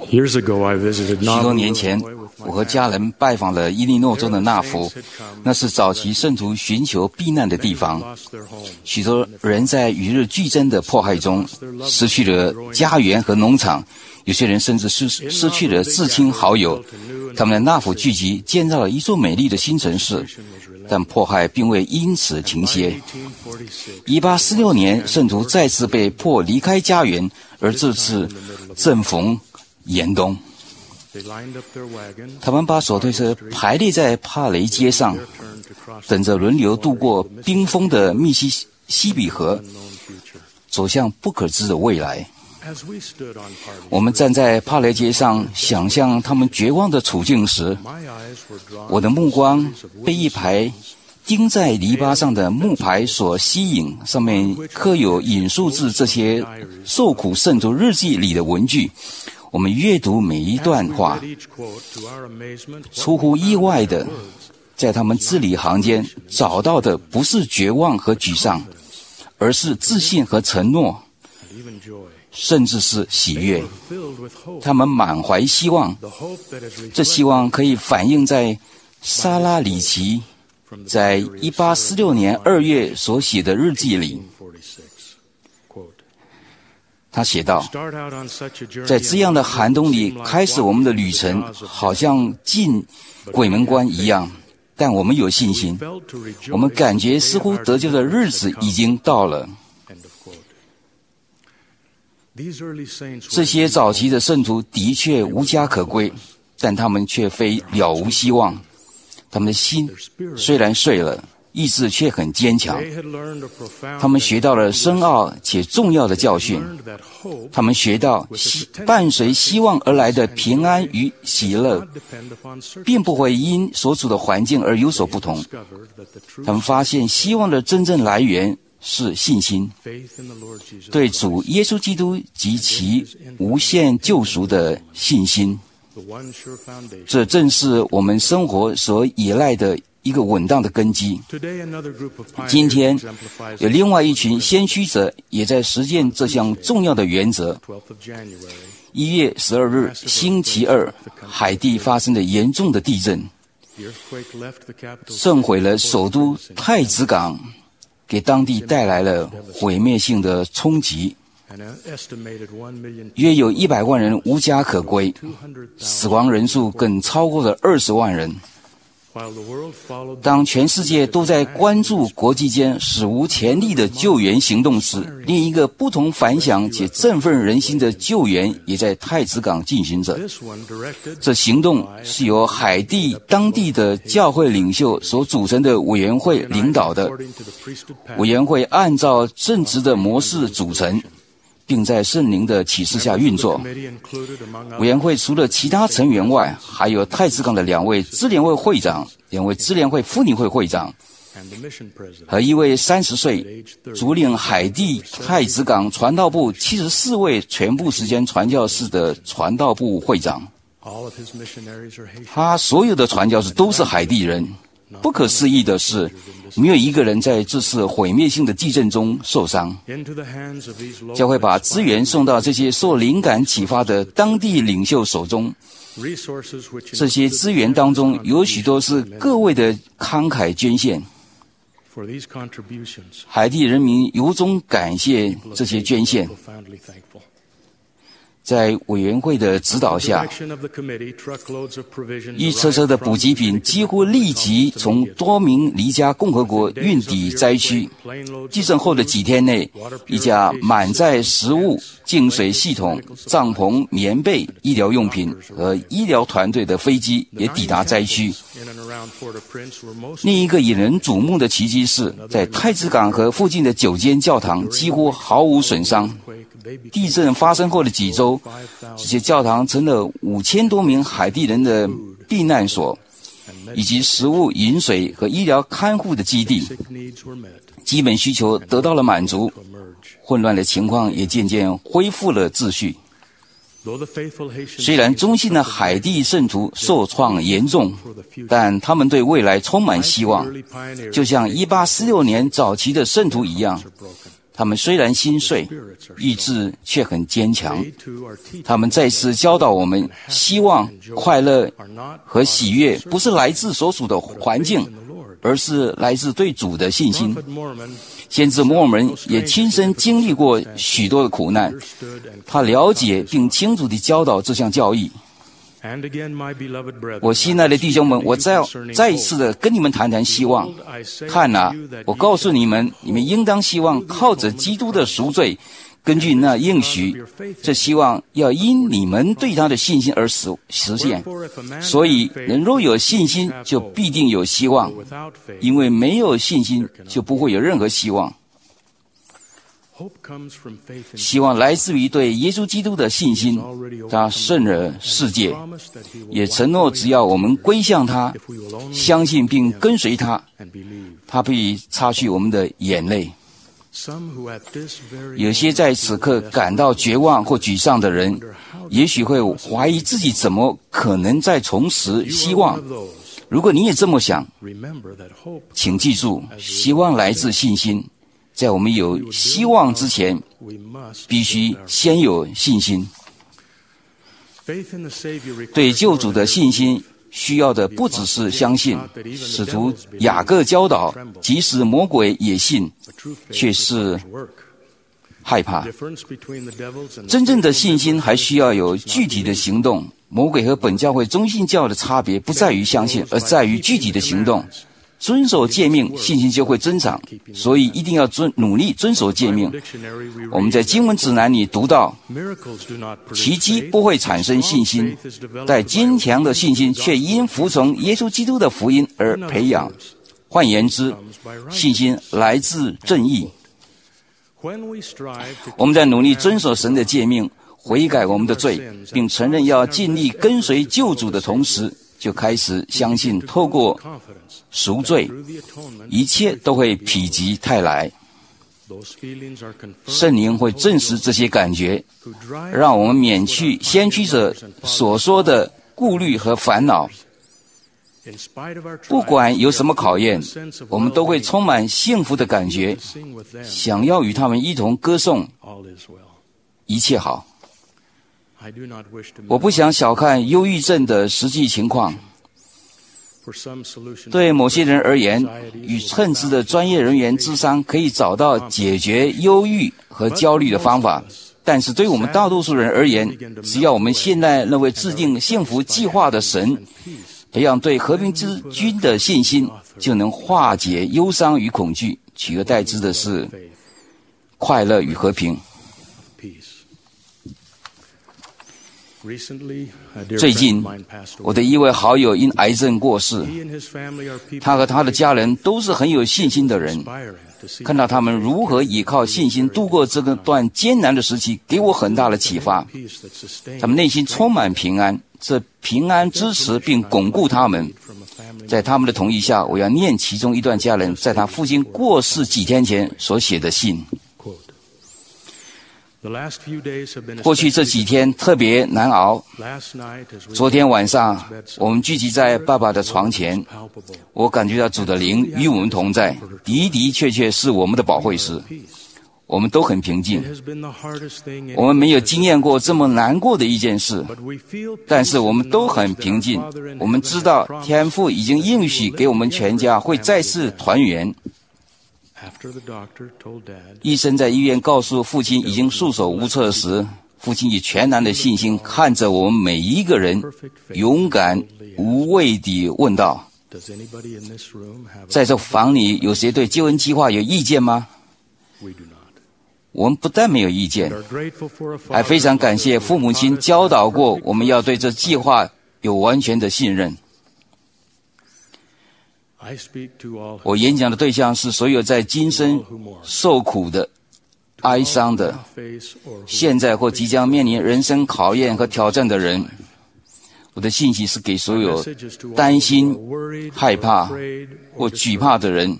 Years ago, I visited 许多年前，我和家人拜访了伊利诺州的纳福，那是早期圣徒寻求避难的地方。许多人在与日俱增的迫害中失去了家园和农场，有些人甚至失去了至亲好友。他们在纳福聚集，建造了一座美丽的新城市，但迫害并未因此停歇。1846年，圣徒再次被迫离开家园，而这次正逢严冬。他们把手推车排列在帕雷街上，等着轮流渡过冰封的密西西比河，走向不可知的未来。我们站在帕雷街上，想象他们绝望的处境时，我的目光被一排钉在篱笆上的木牌所吸引，上面刻有引述自这些受苦圣徒日记里的文句。我们阅读每一段话，出乎意外的，在他们字里行间找到的不是绝望和沮丧，而是自信和承诺，甚至是喜悦。他们满怀希望，这希望可以反映在莎拉里奇在1846年2月所写的日记里。他写道，在这样的寒冬里开始我们的旅程，好像进鬼门关一样，但我们有信心，我们感觉似乎得救的日子已经到了。这些早期的圣徒的确无家可归，但他们却非了无希望。他们的心虽然碎了，意志却很坚强。他们学到了深奥且重要的教训。他们学到伴随希望而来的平安与喜乐，并不会因所处的环境而有所不同。他们发现希望的真正来源是信心，对主耶稣基督及其无限救赎的信心。这正是我们生活所依赖的一个稳当的根基。今天有另外一群先驱者也在实践这项重要的原则。1月12日星期二，海地发生了严重的地震，震毁了首都太子港，给当地带来了毁灭性的冲击。约有100万人无家可归，死亡人数更超过了20万人。当全世界都在关注国际间史无前例的救援行动时，另一个不同凡响且振奋人心的救援也在太子港进行着。这行动是由海地当地的教会领袖所组成的委员会领导的。委员会按照正直的模式组成，并在圣灵的启示下运作。委员会除了其他成员外，还有太子港的2位支联会会长、2位支联会妇女会会长和1位30岁主领海地太子港传道部74位全部时间传教士的传道部会长。他所有的传教士都是海地人。不可思议的是，没有一个人在这次毁灭性的地震中受伤。教会把资源送到这些受灵感启发的当地领袖手中。这些资源当中有许多是各位的慷慨捐献。海地人民由衷感谢这些捐献。在委员会的指导下，一车车的补给品几乎立即从多明尼加共和国运抵灾区。地震后的几天内，一架满载食物、净水系统、帐篷、棉被、医疗用品和医疗团队的飞机也抵达灾区。另一个引人瞩目的奇迹是，在太子港和附近的9间教堂几乎毫无损伤。地震发生后的几周，这些教堂成了5000多名海地人的避难所，以及食物、饮水和医疗看护的基地。基本需求得到了满足，混乱的情况也渐渐恢复了秩序。虽然忠信的海地圣徒受创严重，但他们对未来充满希望，就像1846年早期的圣徒一样。 他们虽然心碎，意志却很坚强。他们再次教导我们，希望、快乐和喜悦不是来自所属的环境，而是来自对主的信心。先知摩尔门也亲身经历过许多的苦难，他了解并清楚地教导这项教义。我亲爱的弟兄们，我再一次的跟你们谈谈希望。看啊，我告诉你们，你们应当希望靠着基督的赎罪，根据那应许，这希望要因你们对他的信心而实现。所以人若有信心，就必定有希望，因为没有信心就不会有任何希望。希望来自于对耶稣基督的信心，他胜了世界，也承诺只要我们归向他，相信并跟随他，他必擦去我们的眼泪。有些在此刻感到绝望或沮丧的人，也许会怀疑自己怎么可能再重拾希望。如果你也这么想，请记住，希望来自信心。在我们有希望之前，必须先有信心。对救主的信心需要的不只是相信。使徒雅各教导，即使魔鬼也信，却是害怕。真正的信心还需要有具体的行动。魔鬼和本教会中信教的差别不在于相信，而在于具体的行动。遵守诫命，信心就会增长，所以一定要努力遵守诫命。我们在经文指南里读到，奇迹不会产生信心，但坚强的信心却因服从耶稣基督的福音而培养。换言之，信心来自正义。我们在努力遵守神的诫命，悔改我们的罪，并承认要尽力跟随救主的同时，就开始相信透过赎罪，一切都会否极泰来。圣灵会证实这些感觉，让我们免去先驱者所说的顾虑和烦恼。不管有什么考验，我们都会充满幸福的感觉，想要与他们一同歌颂一切好。我不想小看忧郁症的实际情况。对某些人而言，与称职的专业人员咨商可以找到解决忧郁和焦虑的方法，但是对我们大多数人而言，只要我们现在那位制定幸福计划的神培养对和平之君的信心，就能化解忧伤与恐惧，取而代之的是快乐与和平。最近，我的一位好友因癌症过世。他和他的家人都是很有信心的人。看到他们如何依靠信心度过这段艰难的时期，给我很大的启发。他们内心充满平安，这平安支持并巩固他们。在他们的同意下，我要念其中一段家人在他父亲过世几天前所写的信。过去这几天特别难熬。昨天晚上，我们聚集在爸爸的床前，我感觉到主的灵与我们同在，的的确确是我们的保惠师。我们都很平静。我们没有经验过这么难过的一件事，但是我们都很平静。我们知道天父已经应许给我们全家会再次团圆。医生在医院告诉父亲已经束手无策时，父亲以全然的信心看着我们每一个人，勇敢无畏地问道：在这房里有谁对救恩计划有意见吗？我们不但没有意见，还非常感谢父母亲教导过我们要对这计划有完全的信任。我演讲的对象是所有在今生受苦的、哀伤的，现在或即将面临人生考验和挑战的人。我的信息是给所有担心、害怕或惧怕的人。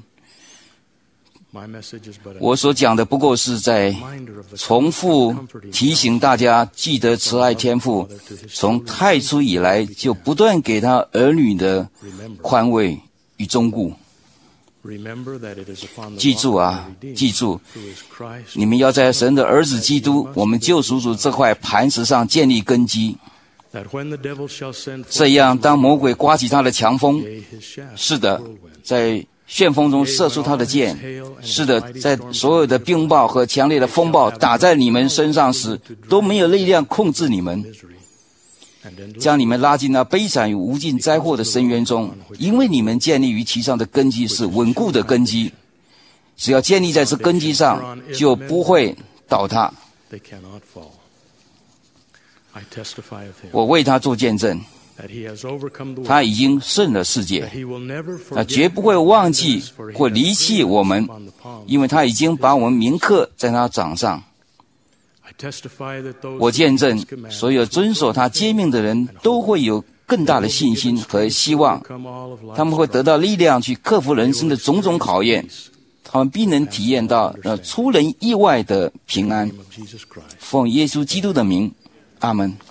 我所讲的不过是在重复提醒大家记得慈爱天父从太初以来就不断给他儿女的宽慰与忠固。 记住啊，记住，你们要在神的儿子基督，我们救赎主这块磐石上建立根基。这样，当魔鬼刮起他的强风，是的，在旋风中射出他的箭，是的，在所有的冰雹和强烈的风暴打在你们身上时，都没有力量控制你们，将你们拉进那悲惨与无尽灾祸的深渊中，因为你们建立于其上的根基是稳固的根基，只要建立在这根基上，就不会倒塌。我为他做见证，他已经胜了世界，他绝不会忘记或离弃我们，因为他已经把我们铭刻在他掌上。我见证，所有遵守他诫命的人都会有更大的信心和希望，他们会得到力量去克服人生的种种考验，他们必能体验到出人意外的平安。奉耶稣基督的名，阿们。